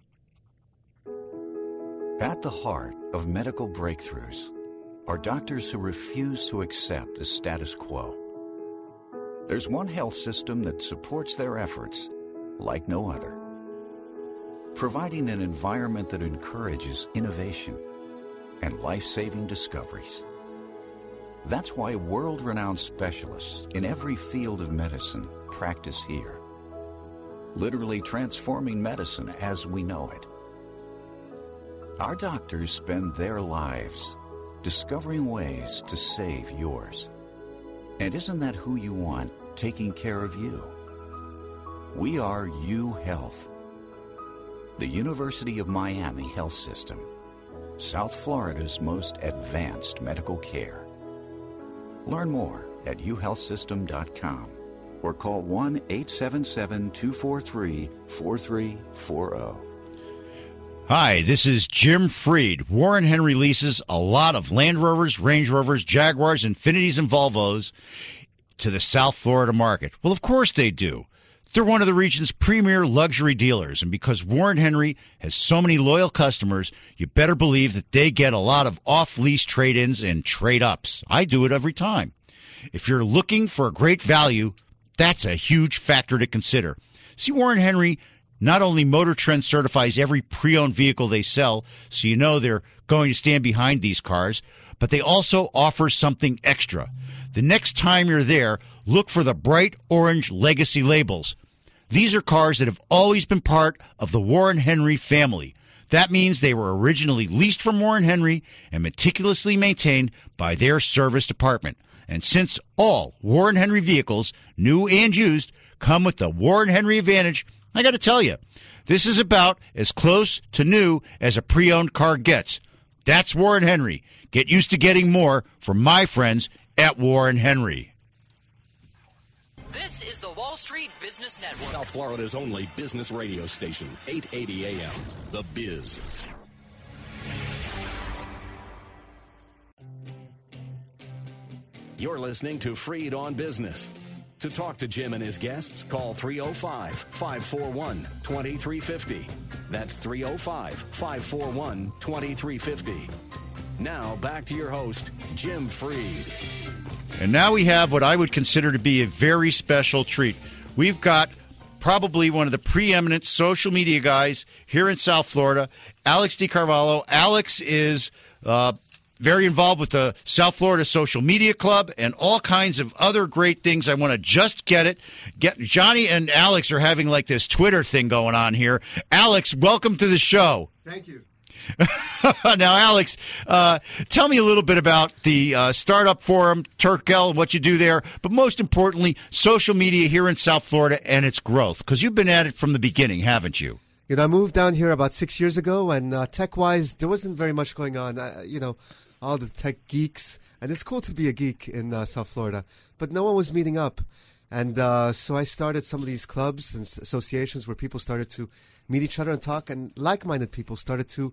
At the heart of medical breakthroughs are doctors who refuse to accept the status quo. There's one health system that supports their efforts like no other, providing an environment that encourages innovation and life-saving discoveries. That's why world-renowned specialists in every field of medicine practice here, literally transforming medicine as we know it. Our doctors spend their lives discovering ways to save yours. And isn't that who you want taking care of you? We are UHealth, the University of Miami Health System, South Florida's most advanced medical care. Learn more at uhealthsystem.com or call 1-877-243-4340. Hi, this is Jim Freed. Warren Henry leases a lot of Land Rovers, Range Rovers, Jaguars, Infinities, and Volvos to the South Florida market. Well, of course they do. They're one of the region's premier luxury dealers, and because Warren Henry has so many loyal customers, you better believe that they get a lot of off-lease trade-ins and trade-ups. I do it every time. If you're looking for a great value, that's a huge factor to consider. See, Warren Henry not only Motor Trend certifies every pre-owned vehicle they sell, so you know they're going to stand behind these cars, but they also offer something extra. The next time you're there, look for the bright orange legacy labels. These are cars that have always been part of the Warren Henry family. That means they were originally leased from Warren Henry and meticulously maintained by their service department. And since all Warren Henry vehicles, new and used, come with the Warren Henry Advantage, I got to tell you, this is about as close to new as a pre-owned car gets. That's Warren Henry. Get used to getting more from my friends at Warren Henry. This is the Wall Street Business Network. South Florida's only business radio station, 880 AM, The Biz. You're listening to Freed on Business. To talk to Jim and his guests, call 305-541-2350. That's 305-541-2350. Now, back to your host, Jim Freed. And now we have what I would consider to be a very special treat. We've got probably one of the preeminent social media guys here in South Florida, Alex DiCarvalho. Alex is very involved with the South Florida Social Media Club and all kinds of other great things. I want to just get Johnny and Alex are having like this Twitter thing going on here. Alex, welcome to the show. Thank you. Now, Alex, tell me a little bit about the Startup Forum, Turkel, and what you do there, but most importantly, social media here in South Florida and its growth, because you've been at it from the beginning, haven't you? You know, I moved down here about 6 years ago, and tech-wise, there wasn't very much going on. All the tech geeks, and it's cool to be a geek in South Florida, but no one was meeting up. And so I started some of these clubs and associations where people started to meet each other and talk, and like-minded people started to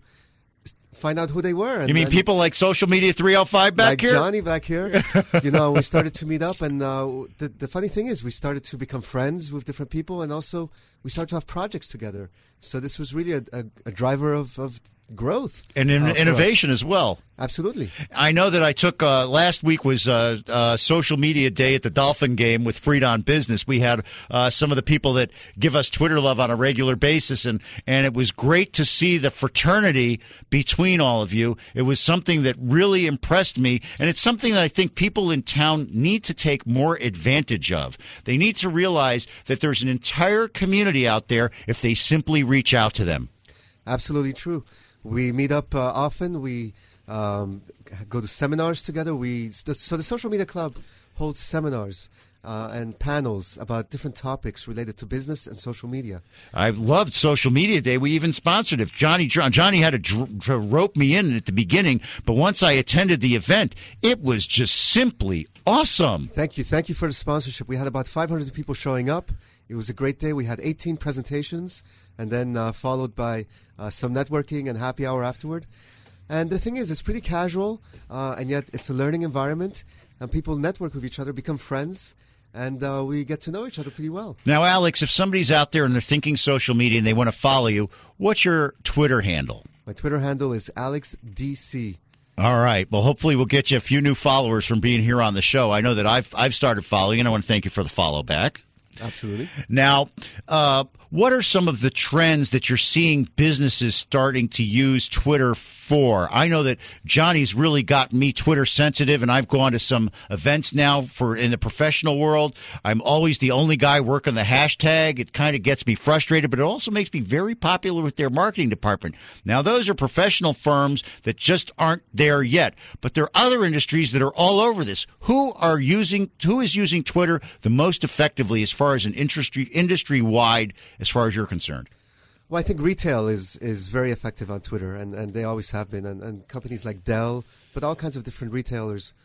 find out who they were. And, you mean people like Social Media 305 back here? Like Johnny back here. We started to meet up, and the funny thing is we started to become friends with different people, and also we started to have projects together. So this was really a driver of growth. And innovation as well. Absolutely. I know that I took last week was social media day at the Dolphin game with Freed on Business. We had some of the people that give us Twitter love on a regular basis, and it was great to see the fraternity between all of you. It was something that really impressed me, and it's something that I think people in town need to take more advantage of. They need to realize that there's an entire community out there if they simply reach out to them. Absolutely true. We meet up often. We go to seminars together. So the Social Media Club holds seminars and panels about different topics related to business and social media. I loved Social Media Day. We even sponsored it. Johnny had to rope me in at the beginning, but once I attended the event, it was just simply awesome. Thank you. Thank you for the sponsorship. We had about 500 people showing up. It was a great day. We had 18 presentations, and then followed by some networking and happy hour afterward. And the thing is, it's pretty casual, and yet it's a learning environment, and people network with each other, become friends, and we get to know each other pretty well. Now, Alex, if somebody's out there and they're thinking social media and they want to follow you, what's your Twitter handle? My Twitter handle is AlexDC. All right. Well, hopefully we'll get you a few new followers from being here on the show. I know that I've started following, and I want to thank you for the follow back. Absolutely. Now, what are some of the trends that you're seeing businesses starting to use Twitter for? I know that Johnny's really gotten me Twitter sensitive, and I've gone to some events now in the professional world. I'm always the only guy working the hashtag. It kind of gets me frustrated, but it also makes me very popular with their marketing department. Now, those are professional firms that just aren't there yet, but there are other industries that are all over this. Who is using Twitter the most effectively as far as an industry-wide, as far as you're concerned? Well, I think retail is very effective on Twitter, and they always have been. And companies like Dell, but all kinds of different retailers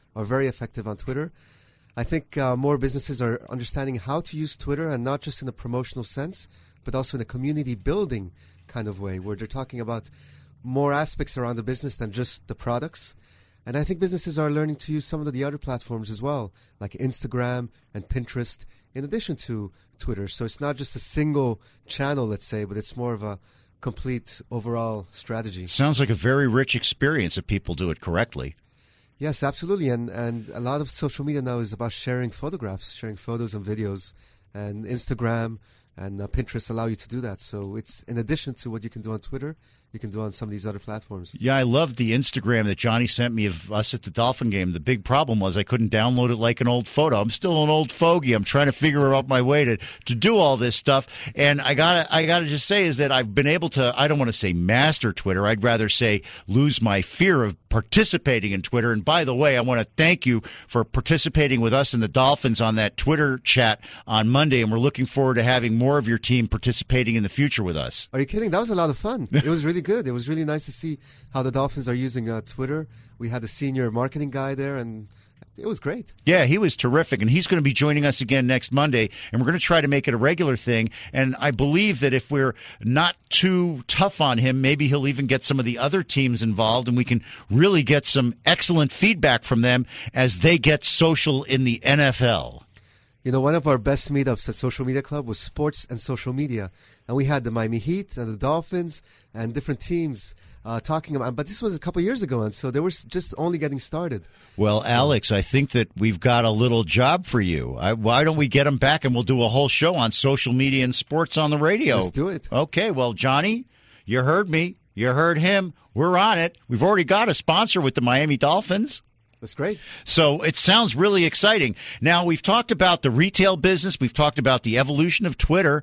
are very effective on Twitter. I think more businesses are understanding how to use Twitter, and not just in a promotional sense, but also in a community building kind of way, where they're talking about more aspects around the business than just the products. And I think businesses are learning to use some of the other platforms as well, like Instagram and Pinterest, in addition to Twitter. So it's not just a single channel, let's say, but it's more of a complete overall strategy. Sounds like a very rich experience if people do it correctly. Yes, absolutely. And a lot of social media now is about sharing photographs, sharing photos and videos. And Instagram and Pinterest allow you to do that. So it's in addition to what you can do on Twitter, you can do on some of these other platforms. Yeah, I love the Instagram that Johnny sent me of us at the Dolphin game. The big problem was I couldn't download it like an old photo. I'm still an old fogey. I'm trying to figure out my way to do all this stuff. And I gotta just say is that I've been able to, I don't want to say master Twitter. I'd rather say lose my fear of participating in Twitter. And by the way, I want to thank you for participating with us and the Dolphins on that Twitter chat on Monday. And we're looking forward to having more of your team participating in the future with us. Are you kidding? That was a lot of fun. It was really good. It was really nice to see how the Dolphins are using Twitter. We had the senior marketing guy there, and it was great. Yeah, he was terrific, and he's going to be joining us again next Monday, and we're going to try to make it a regular thing. And I believe that if we're not too tough on him, maybe he'll even get some of the other teams involved, and we can really get some excellent feedback from them as they get social in the NFL. You know, one of our best meetups at Social Media Club was sports and social media. And we had the Miami Heat and the Dolphins and different teams talking about, but this was a couple years ago, and so they were just only getting started. Well, Alex, I think that we've got a little job for you. Why don't we get them back and we'll do a whole show on social media and sports on the radio? Let's do it. Okay, well, Johnny, you heard me. You heard him. We're on it. We've already got a sponsor with the Miami Dolphins. That's great. So it sounds really exciting. Now, we've talked about the retail business. We've talked about the evolution of Twitter.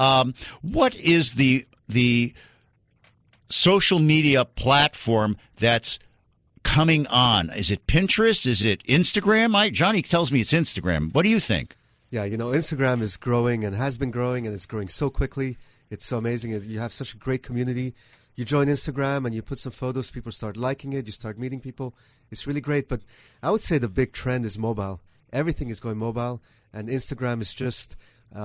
What is the social media platform that's coming on? Is it Pinterest? Is it Instagram? Johnny tells me it's Instagram. What do you think? Yeah, you know, Instagram is growing and has been growing, and it's growing so quickly. It's so amazing. You have such a great community. You join Instagram and you put some photos, people start liking it, you start meeting people. It's really great. But I would say the big trend is mobile. Everything is going mobile, and Instagram is just,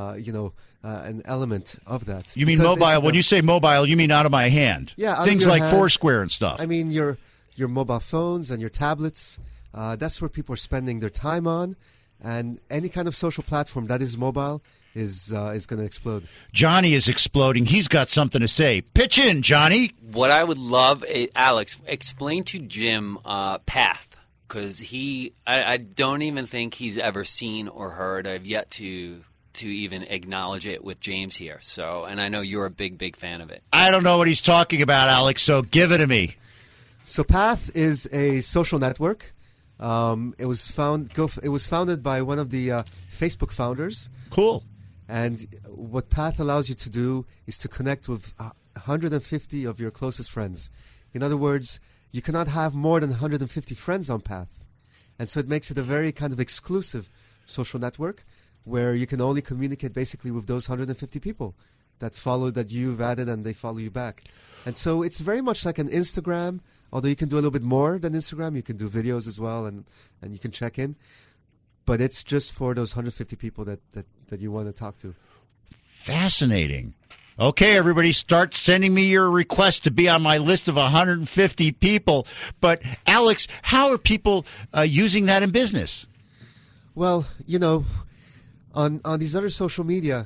an element of that. You mean because mobile? Instagram, when you say mobile, you mean out of my hand? Yeah. Things like Foursquare and stuff. I mean, your mobile phones and your tablets, that's where people are spending their time on. And any kind of social platform that is mobile is going to explode. Johnny is exploding. He's got something to say. Pitch in, Johnny. What I would love, Alex, explain to Jim Path, because I don't even think he's ever seen or heard. I've yet to even acknowledge it with James here. So, and I know you're a big fan of it. I don't know what he's talking about, Alex, so give it to me. So Path is a social network. It was founded by one of the Facebook founders. Cool. And what Path allows you to do is to connect with 150 of your closest friends. In other words, you cannot have more than 150 friends on Path. And so it makes it a very kind of exclusive social network where you can only communicate basically with those 150 people that you've added and they follow you back. And so it's very much like an Instagram, although you can do a little bit more than Instagram. You can do videos as well, and you can check in. But it's just for those 150 people that you want to talk to. Fascinating. Okay, everybody, start sending me your request to be on my list of 150 people. But, Alex, how are people using that in business? Well, on these other social media,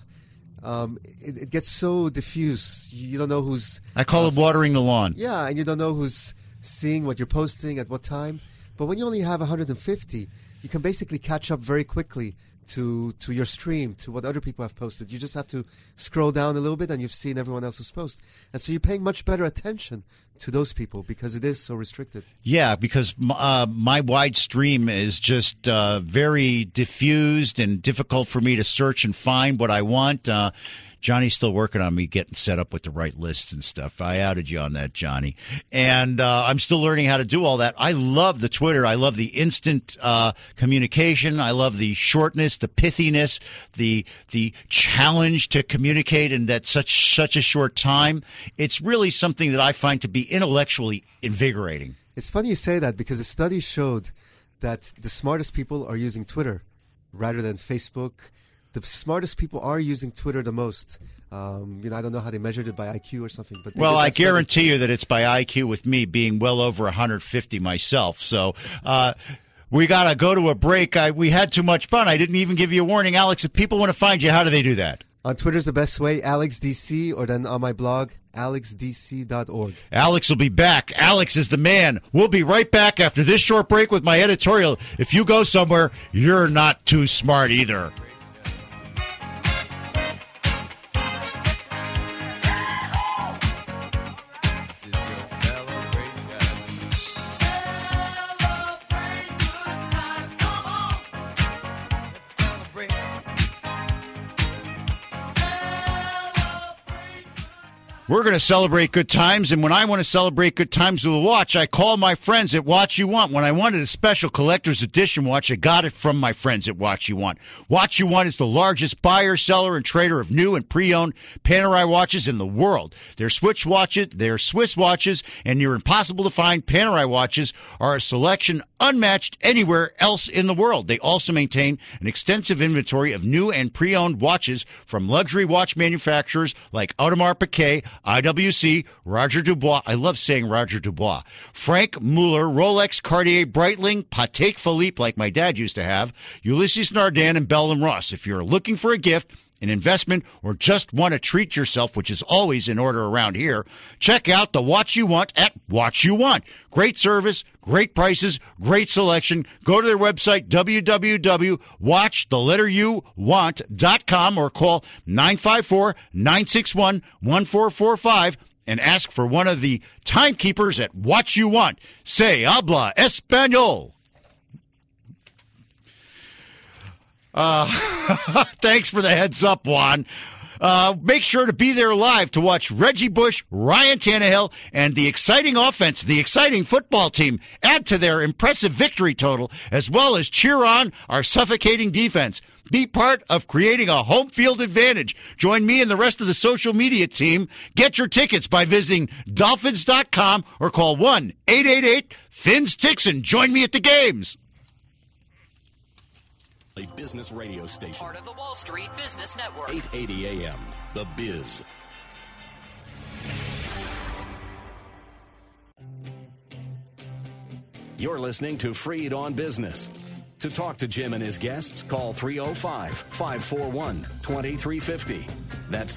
it gets so diffuse. You don't know who's... I call it watering the lawn. Yeah, and you don't know who's seeing what you're posting at what time. But when you only have 150, you can basically catch up very quickly to your stream, to what other people have posted. You just have to scroll down a little bit and you've seen everyone else's post. And so you're paying much better attention to those people because it is so restricted. Yeah, because my wide stream is just very diffused and difficult for me to search and find what I want. Johnny's still working on me getting set up with the right lists and stuff. I outed you on that, Johnny. And I'm still learning how to do all that. I love the Twitter. I love the instant communication. I love the shortness, the pithiness, the challenge to communicate in that such a short time. It's really something that I find to be intellectually invigorating. It's funny you say that because a study showed that the smartest people are using Twitter rather than Facebook. The smartest people are using Twitter the most. I don't know how they measured it by IQ or something. But well, I guarantee you that it's by IQ with me being well over 150 myself. So we got to go to a break. We had too much fun. I didn't even give you a warning. Alex, if people want to find you, how do they do that? On Twitter's the best way, AlexDC, or then on my blog, alexdc.org. Alex will be back. Alex is the man. We'll be right back after this short break with my editorial. If you go somewhere, you're not too smart either. We're going to celebrate good times, and when I want to celebrate good times with a watch, I call my friends at Watch You Want. When I wanted a special collector's edition watch, I got it from my friends at Watch You Want. Watch You Want is the largest buyer, seller, and trader of new and pre-owned Panerai watches in the world. Their Swiss watches, and your impossible-to-find Panerai watches are a selection unmatched anywhere else in the world. They also maintain an extensive inventory of new and pre-owned watches from luxury watch manufacturers like Audemars Piguet, IWC, Roger Dubois. I love saying Roger Dubois. Frank Muller, Rolex, Cartier, Breitling, Patek Philippe, like my dad used to have, Ulysses Nardin, and Bell & Ross. If you're looking for a gift, an investment, or just want to treat yourself, which is always in order around here, check out the Watch You Want at Watch You Want. Great service, great prices, great selection. Go to their website, www.watchthelletteryouwant.com, or call 954-961-1445 and ask for one of the timekeepers at Watch You Want. Se habla español. Thanks for the heads up, Juan. Make sure to be there live to watch Reggie Bush, Ryan Tannehill, and the exciting offense, the exciting football team add to their impressive victory total, as well as cheer on our suffocating defense. Be part of creating a home field advantage. Join me and the rest of the social media team. Get your tickets by visiting Dolphins.com or call 1-888-FINS-TICKS and join me at the games. A business radio station. Part of the Wall Street Business Network. 880 AM. The Biz. You're listening to Freed on Business. To talk to Jim and his guests, call 305-541-2350. That's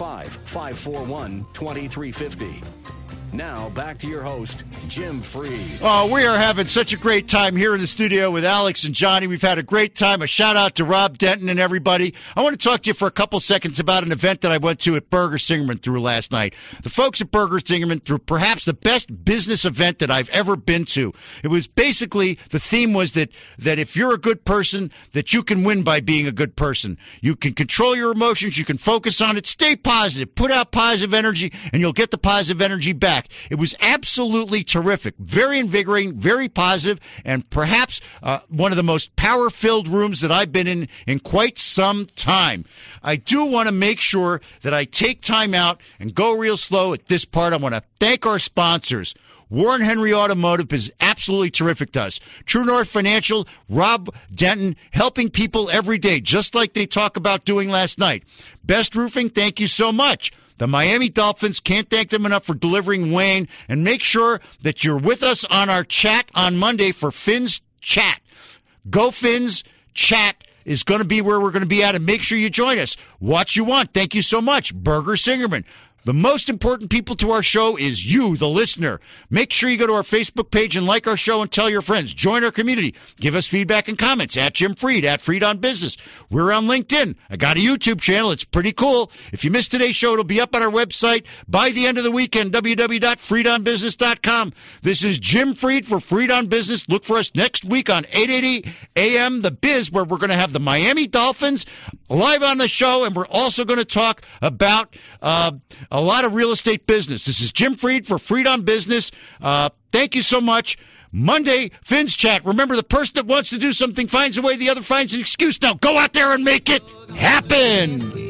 305-541-2350. Now, back to your host, Jim Freed. Oh, we are having such a great time here in the studio with Alex and Johnny. We've had a great time. A shout-out to Rob Denton and everybody. I want to talk to you for a couple seconds about an event that I went to at Burger Singerman through last night. The folks at Burger Singerman threw perhaps the best business event that I've ever been to. It was basically, the theme was that if you're a good person, that you can win by being a good person. You can control your emotions. You can focus on it. Stay positive. Put out positive energy, and you'll get the positive energy back. It was absolutely terrific, very invigorating, very positive, and perhaps one of the most power-filled rooms that I've been in quite some time. I do want to make sure that I take time out and go real slow at this part. I want to thank our sponsors. Warren Henry Automotive is absolutely terrific to us. True North Financial, Rob Denton, helping people every day, just like they talk about doing last night. Best Roofing, thank you so much. The Miami Dolphins, can't thank them enough for delivering Wayne. And make sure that you're with us on our chat on Monday for Fins Chat. Go Fins Chat is going to be where we're going to be at, and make sure you join us. Watch You Want. Thank you so much. Burger Singerman. The most important people to our show is you, the listener. Make sure you go to our Facebook page and like our show and tell your friends. Join our community. Give us feedback and comments at Jim Freed, at Freed on Business. We're on LinkedIn. I got a YouTube channel. It's pretty cool. If you missed today's show, it'll be up on our website by the end of the weekend, www.freedonbusiness.com. This is Jim Freed for Freed on Business. Look for us next week on 880 AM The Biz, where we're going to have the Miami Dolphins live on the show, and we're also going to talk about a lot of real estate business. This is Jim Freed for Freed on Business. Thank you so much. Monday, Fins Chat. Remember, the person that wants to do something finds a way, the other finds an excuse. Now go out there and make it happen.